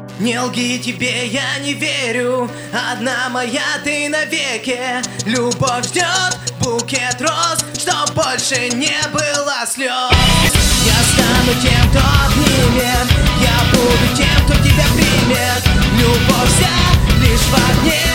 Не лги, тебе я не верю, одна моя ты навеки. Любовь ждет букет роз, чтоб больше не было слез. Я стану тем, кто обнимет, я буду тем, кто тебя примет. Любовь вся лишь в огне.